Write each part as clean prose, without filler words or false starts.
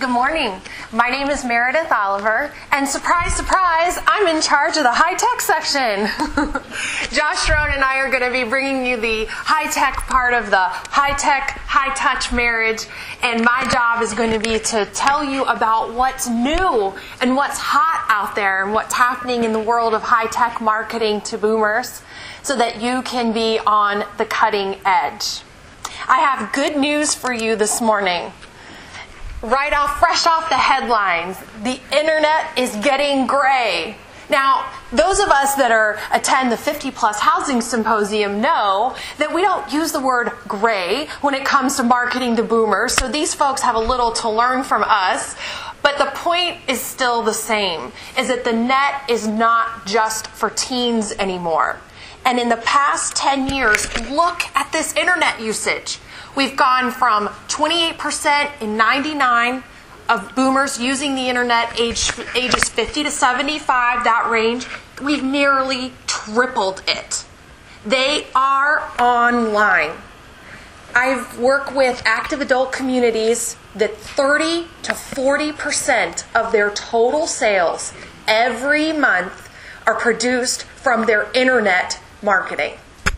Good morning. My name is Meredith Oliver, and surprise, surprise, I'm in charge of the high-tech section. Josh Rohn and I are going to be bringing you the high-tech part of the high-tech, high-touch marriage, and my job is going to be to tell you about what's new and what's hot out there and what's happening in the world of high-tech marketing to boomers so that you can be on the cutting edge. I have good news for you this morning. Fresh off the headlines, the internet is getting gray. Now, those of us that attend the 50 Plus Housing Symposium know that we don't use the word gray when it comes to marketing to boomers, so these folks have a little to learn from us. But the point is still the same, is that the net is not just for teens anymore. And in the past 10 years, look at this internet usage. We've gone from 28% in 99 of boomers using the internet ages 50 to 75, that range. We've nearly tripled it. They are online. I've worked with active adult communities that 30 to 40% of their total sales every month are produced from their internet marketing.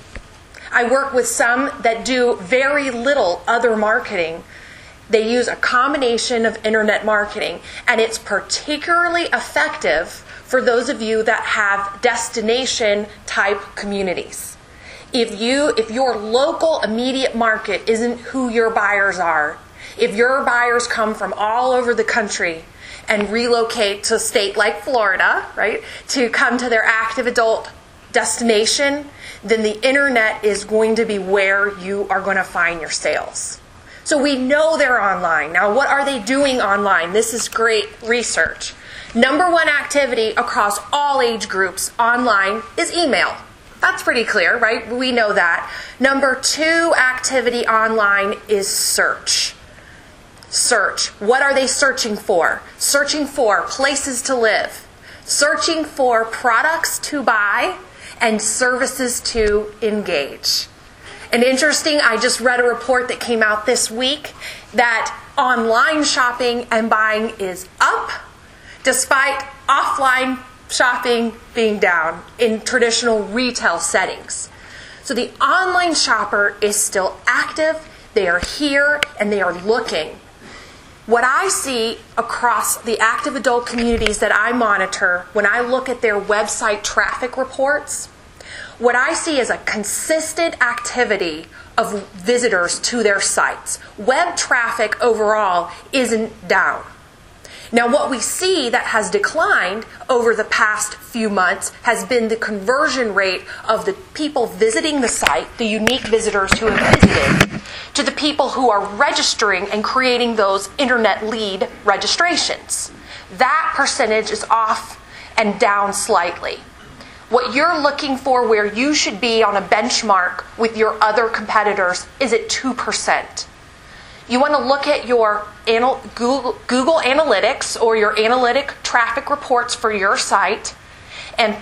I work with some that do very little other marketing. They use a combination of internet marketing, and it's particularly effective for those of you that have destination type communities. If your local immediate market isn't who your buyers are, if your buyers come from all over the country and relocate to a state like Florida, right, to come to their active adult destination, then the internet is going to be where you are going to find your sales. So we know they're online. Now, what are they doing online? This is great research. Number one activity across all age groups online is email. That's pretty clear, right? We know that. Number two activity online is search. Search. What are they searching for? Searching for places to live. Searching for products to buy and services to engage. And interesting, I just read a report that came out this week that online shopping and buying is up despite offline shopping being down in traditional retail settings. So the online shopper is still active, they are here, and they are looking. What I see across the active adult communities that I monitor when I look at their website traffic reports, what I see is a consistent activity of visitors to their sites. Web traffic overall isn't down. Now, what we see that has declined over the past few months has been the conversion rate of the people visiting the site, the unique visitors who have visited, to the people who are registering and creating those internet lead registrations. That percentage is off and down slightly. What you're looking for, where you should be on a benchmark with your other competitors, is at 2%. You want to look at your Google Analytics or your analytic traffic reports for your site, and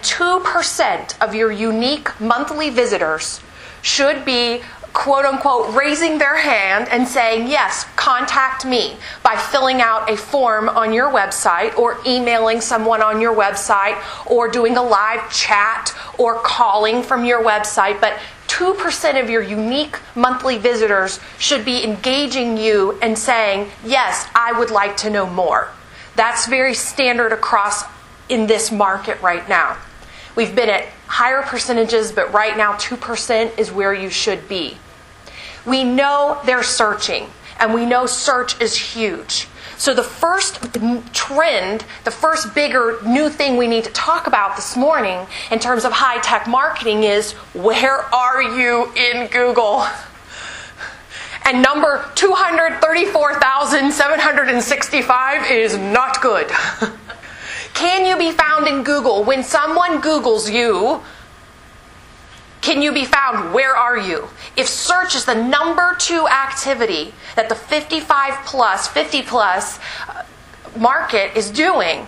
2% of your unique monthly visitors should be, quote unquote, raising their hand and saying, yes, contact me, by filling out a form on your website or emailing someone on your website or doing a live chat or calling from your website. But 2% of your unique monthly visitors should be engaging you and saying, yes, I would like to know more. That's very standard across in this market right now. We've been at higher percentages, but right now 2% is where you should be. We know they're searching, and we know search is huge. So the first trend, the first bigger new thing we need to talk about this morning in terms of high-tech marketing is, where are you in Google? And number 234,765 is not good. Can you be found in Google? When someone Googles you, can you be found? Where are you? If search is the number two activity that the 50 plus market is doing,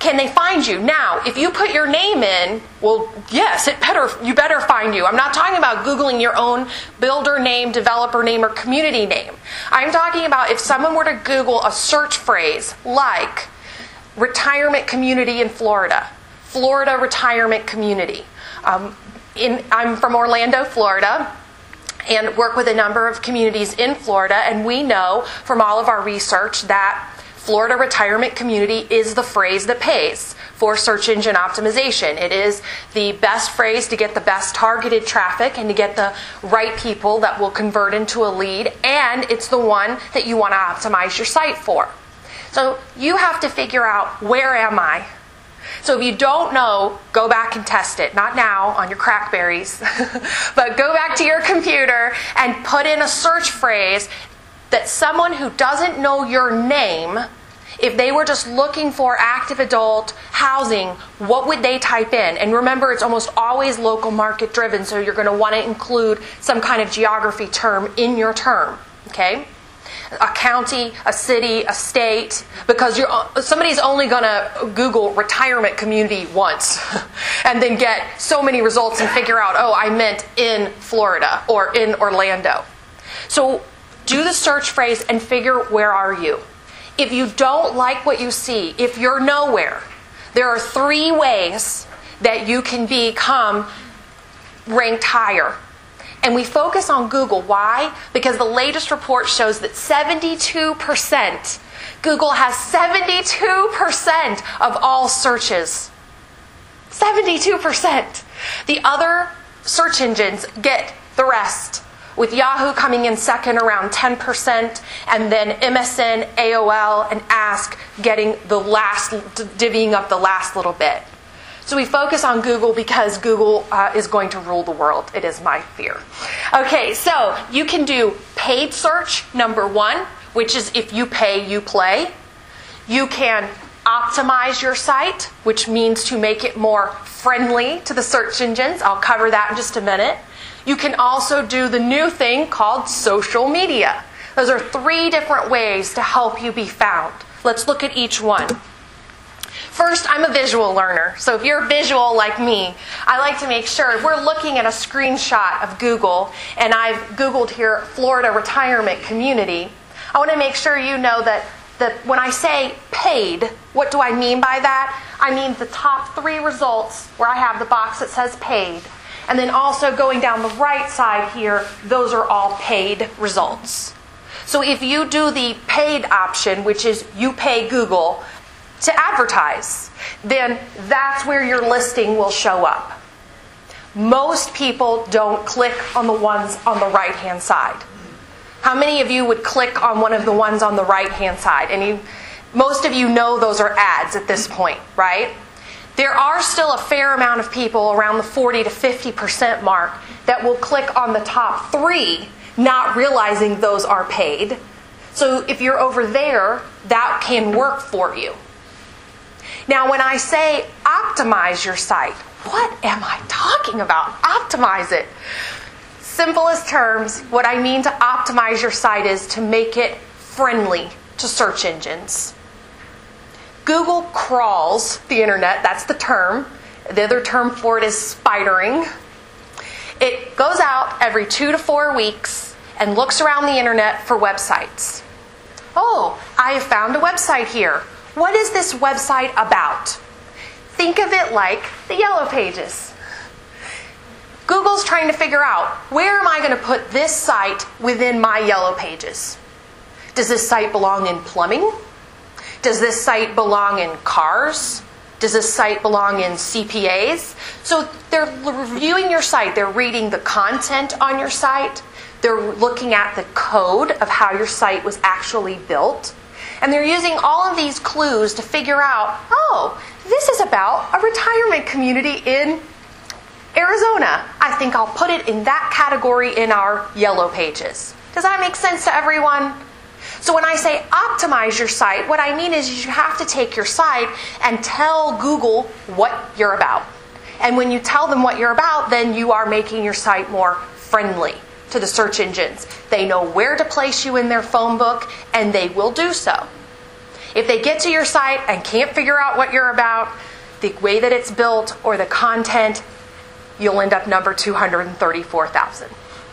can they find you? Now, if you put your name in, well, yes, you better find you. I'm not talking about Googling your own builder name, developer name, or community name. I'm talking about if someone were to Google a search phrase like retirement community in Florida, Florida retirement community. I'm from Orlando, Florida, and work with a number of communities in Florida, and we know from all of our research that Florida retirement community is the phrase that pays for search engine optimization. It is the best phrase to get the best targeted traffic and to get the right people that will convert into a lead, and it's the one that you want to optimize your site for. So you have to figure out, where am I? So if you don't know, go back and test it. Not now on your Crackberries, but go back to your computer and put in a search phrase that someone who doesn't know your name, if they were just looking for active adult housing, what would they type in? And remember, it's almost always local market driven, so you're going to want to include some kind of geography term in your term, okay? A county, a city, a state, because somebody's only going to Google retirement community once and then get so many results and figure out, oh, I meant in Florida or in Orlando. So do the search phrase and figure, where are you? If you don't like what you see, if you're nowhere, there are 3 ways that you can become ranked higher. And we focus on Google. Why? Because the latest report shows that 72%, Google has 72% of all searches. 72%. The other search engines get the rest, with Yahoo coming in second around 10%, and then MSN, AOL, and Ask getting the last, divvying up the last little bit. So we focus on Google because Google is going to rule the world. It is my fear. Okay, so you can do paid search, number 1, which is if you pay, you play. You can optimize your site, which means to make it more friendly to the search engines. I'll cover that in just a minute. You can also do the new thing called social media. Those are 3 different ways to help you be found. Let's look at each one. First, I'm a visual learner, so if you're visual like me, I like to make sure, if we're looking at a screenshot of Google, and I've Googled here Florida retirement community, I want to make sure you know that when I say paid, what do I mean by that? I mean the top 3 results where I have the box that says paid. And then also going down the right side here, those are all paid results. So if you do the paid option, which is you pay Google to advertise, then that's where your listing will show up. Most people don't click on the ones on the right-hand side. How many of you would click on one of the ones on the right-hand side? Most of you know those are ads at this point, right? There are still a fair amount of people, around the 40 to 50% mark, that will click on the top 3, not realizing those are paid. So if you're over there, that can work for you. Now, when I say optimize your site, what am I talking about? Optimize it. Simplest terms, what I mean to optimize your site is to make it friendly to search engines. Google crawls the internet, that's the term. The other term for it is spidering. It goes out every 2 to 4 weeks and looks around the internet for websites. Oh, I have found a website here. What is this website about? Think of it like the Yellow Pages. Google's trying to figure out, where am I going to put this site within my Yellow Pages? Does this site belong in plumbing? Does this site belong in cars? Does this site belong in CPAs? So they're reviewing your site. They're reading the content on your site. They're looking at the code of how your site was actually built. And they're using all of these clues to figure out, oh, this is about a retirement community in Arizona. I think I'll put it in that category in our Yellow Pages. Does that make sense to everyone? So when I say optimize your site, what I mean is you have to take your site and tell Google what you're about. And when you tell them what you're about, then you are making your site more friendly to the search engines. They know where to place you in their phone book, and they will do so. If they get to your site and can't figure out what you're about, the way that it's built or the content, you'll end up number 234,000.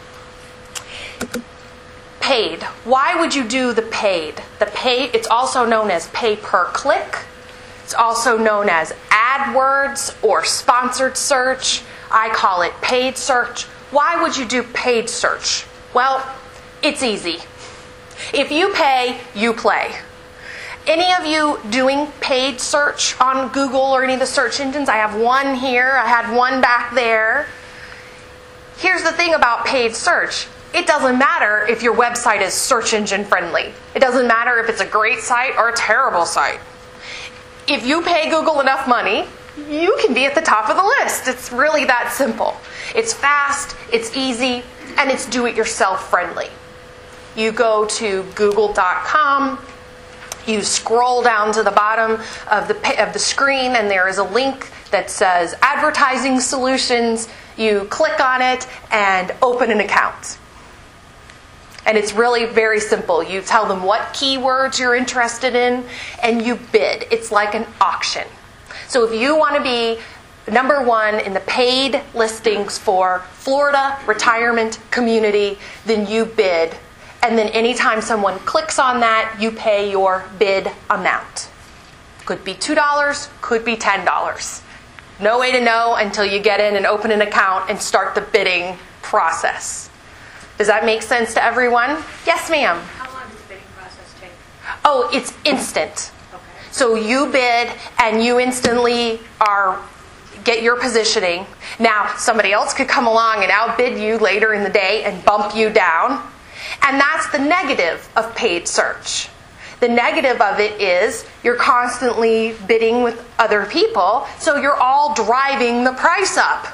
Paid. Why would you do the paid? The paid, it's also known as pay per click. It's also known as AdWords or sponsored search. I call it paid search. Why would you do paid search? Well, it's easy. If you pay, you play. Any of you doing paid search on Google or any of the search engines? I have one here. I had one back there. Here's the thing about paid search. It doesn't matter if your website is search engine friendly. It doesn't matter if it's a great site or a terrible site. If you pay Google enough money, you can be at the top of the list. It's really that simple. It's fast, it's easy, and it's do-it-yourself friendly. You go to google.com, you scroll down to the bottom of the screen, and there is a link that says Advertising Solutions. You click on it and open an account. And it's really very simple. You tell them what keywords you're interested in, and you bid. It's like an auction. So if you want to be number one in the paid listings for Florida retirement community, then you bid. And then anytime someone clicks on that, you pay your bid amount. Could be $2, could be $10. No way to know until you get in and open an account and start the bidding process. Does that make sense to everyone? Yes, ma'am. How long does the bidding process take? Oh, it's instant. Okay. So you bid and you instantly get your positioning. Now, somebody else could come along and outbid you later in the day and bump you down. And that's the negative of paid search. The negative of it is you're constantly bidding with other people, so you're all driving the price up.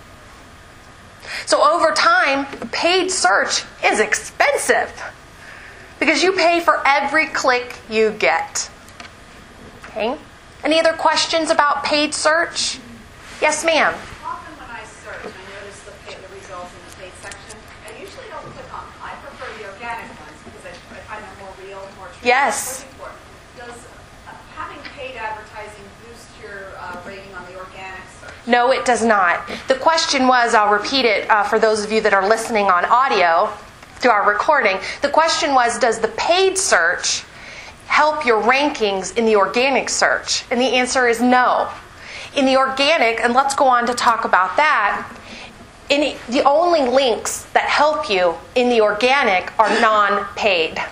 So over time, paid search is expensive because you pay for every click you get. Okay? Any other questions about paid search? Yes, ma'am. Often when I search, I notice the results in the paid section. I usually don't click on them. I prefer the organic ones because I find them more real, more true. Yes. Does having paid advertising boost your rating on the organic search? No, it does not. The question was, I'll repeat it for those of you that are listening on audio to our recording. The question was, does the paid search help your rankings in the organic search? And the answer is no. In the organic, and let's go on to talk about that, the only links that help you in the organic are non-paid.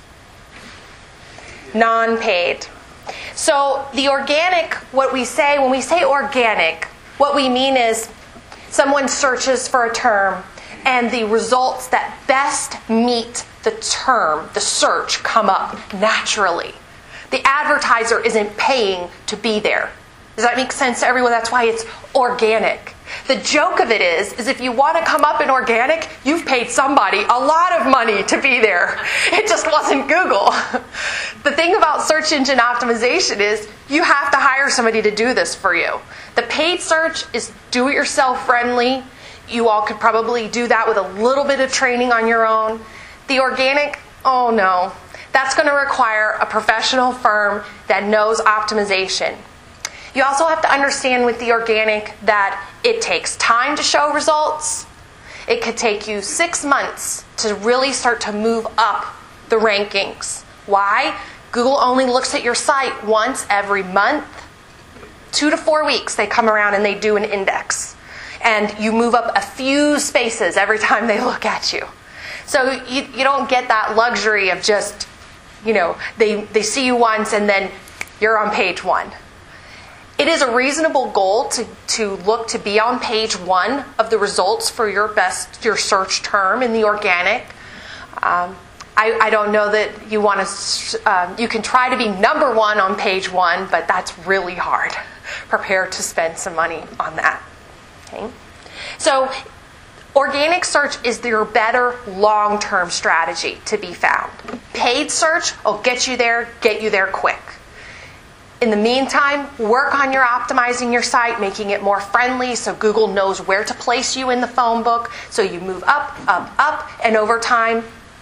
Non-paid. So the organic, what we say, when we say organic, what we mean is someone searches for a term and the results that best meet the term, the search, come up naturally. The advertiser isn't paying to be there. Does that make sense to everyone? That's why it's organic. The joke of it is if you want to come up in organic, you've paid somebody a lot of money to be there. It just wasn't Google. The thing about search engine optimization is you have to hire somebody to do this for you. The paid search is do-it-yourself friendly. You all could probably do that with a little bit of training on your own. The organic, oh no. That's going to require a professional firm that knows optimization. You also have to understand with the organic that it takes time to show results. It could take you 6 months to really start to move up the rankings. Why? Google only looks at your site once every month. 2 to 4 weeks they come around and they do an index. And you move up a few spaces every time they look at you. So you don't get that luxury of just, they see you once and then you're on page 1. It is a reasonable goal to look to be on page 1 of the results for your search term in the organic. I don't know that you want to. You can try to be number 1 on page 1, but that's really hard. Prepare to spend some money on that. Okay? So, organic search is your better long-term strategy to be found. Paid search will get you there quick. In the meantime, work on your optimizing your site, making it more friendly so Google knows where to place you in the phone book. So you move up, up, up, and over time,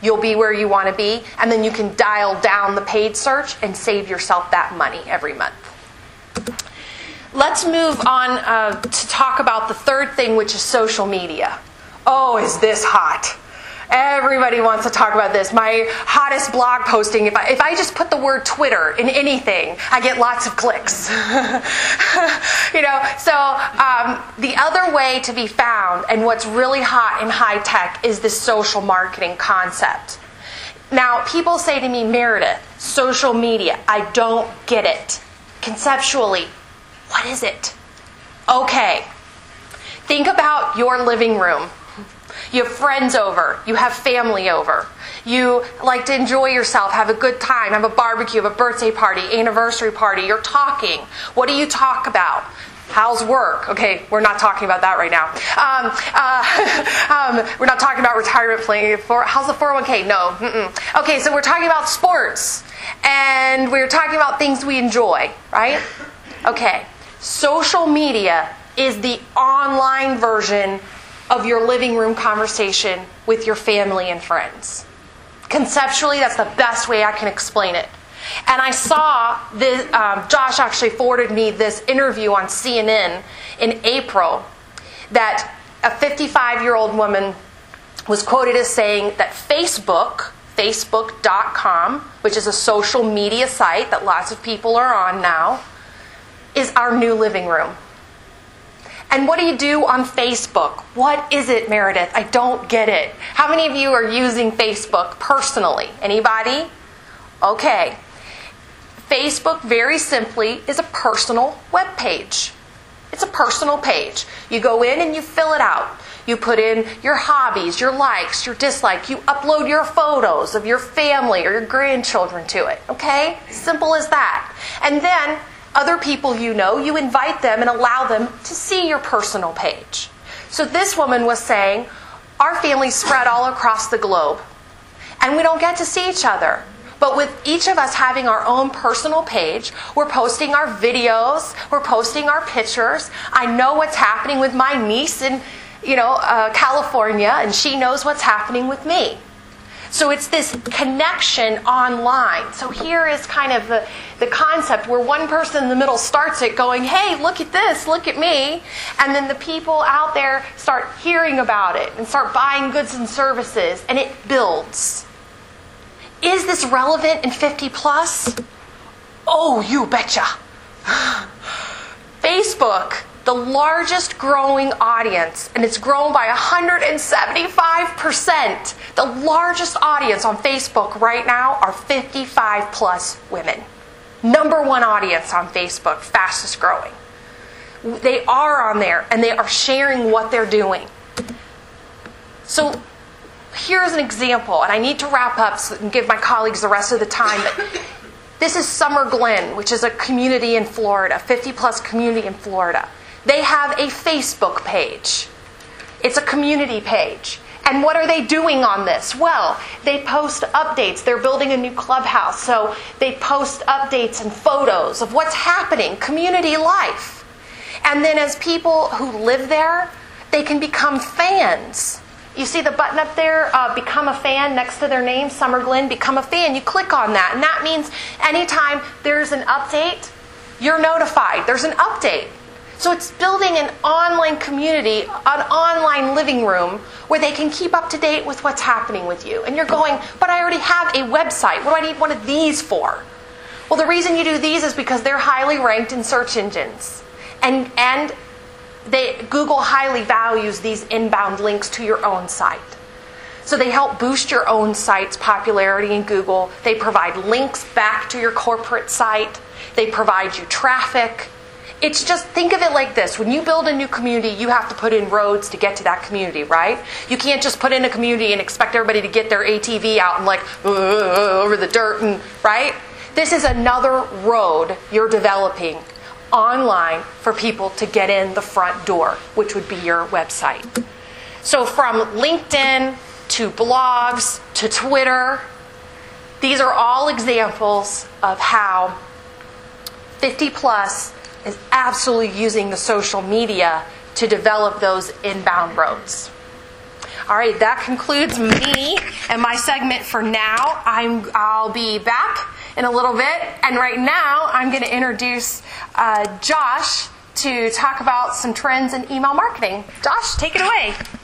you'll be where you want to be, and then you can dial down the paid search and save yourself that money every month. Let's move on to talk about the third thing, which is social media. Oh, is this hot? Everybody wants to talk about this. My hottest blog posting, if I just put the word Twitter in anything, I get lots of clicks. The other way to be found, and what's really hot in high tech, is this social marketing concept. Now, people say to me, Meredith, social media, I don't get it. Conceptually, what is it? Okay, think about your living room. You have friends over. You have family over. You like to enjoy yourself, have a good time, have a barbecue, have a birthday party, anniversary party. You're talking. What do you talk about? How's work? Okay, we're not talking about that right now. We're not talking about retirement planning. How's the 401k? No. Okay, so we're talking about sports. And we're talking about things we enjoy, right? Okay, social media is the online version of your living room conversation with your family and friends. Conceptually, that's the best way I can explain it. And I saw this, Josh actually forwarded me this interview on CNN in April that a 55-year-old woman was quoted as saying that Facebook.com, which is a social media site that lots of people are on now, is our new living room. And what do you do on Facebook? What is it, Meredith? I don't get it. How many of you are using Facebook personally? Anybody? Okay. Facebook, very simply, is a personal web page. It's a personal page. You go in and you fill it out. You put in your hobbies, your likes, your dislikes. You upload your photos of your family or your grandchildren to it. Okay? Simple as that. And then other people you know, you invite them and allow them to see your personal page. So this woman was saying, our family's spread all across the globe, and we don't get to see each other. But with each of us having our own personal page, we're posting our videos, we're posting our pictures. I know what's happening with my niece in California, and she knows what's happening with me. So it's this connection online. So here is kind of the concept where one person in the middle starts it going, hey, look at this, look at me. And then the people out there start hearing about it and start buying goods and services, and it builds. Is this relevant in 50 plus? Oh, you betcha. Facebook, the largest growing audience, and it's grown by 175%. The largest audience on Facebook right now are 55 plus women. Number one audience on Facebook, fastest growing. They are on there and they are sharing what they're doing. So here's an example, and I need to wrap up and give my colleagues the rest of the time. But this is Summer Glen, which is a community in Florida, 50 plus community in Florida. They have a Facebook page. It's a community page. And what are they doing on this? Well, they post updates. They're building a new clubhouse, so they post updates and photos of what's happening, community life. And then as people who live there, they can become fans. You see the button up there, become a fan, next to their name, Summer Glen, become a fan. You click on that, and that means anytime there's an update, you're notified. There's an update. So it's building an online community, an online living room where they can keep up to date with what's happening with you. And you're going, but I already have a website. What do I need one of these for? Well, the reason you do these is because they're highly ranked in search engines. And Google highly values these inbound links to your own site. So they help boost your own site's popularity in Google. They provide links back to your corporate site. They provide you traffic. It's just, think of it like this. When you build a new community, you have to put in roads to get to that community, right? You can't just put in a community and expect everybody to get their ATV out and over the dirt, and right? This is another road you're developing online for people to get in the front door, which would be your website. So from LinkedIn to blogs to Twitter, these are all examples of how 50 plus is absolutely using the social media to develop those inbound roads. All right, that concludes me and my segment for now. I'll be back in a little bit, and right now I'm going to introduce Josh to talk about some trends in email marketing. Josh, take it away.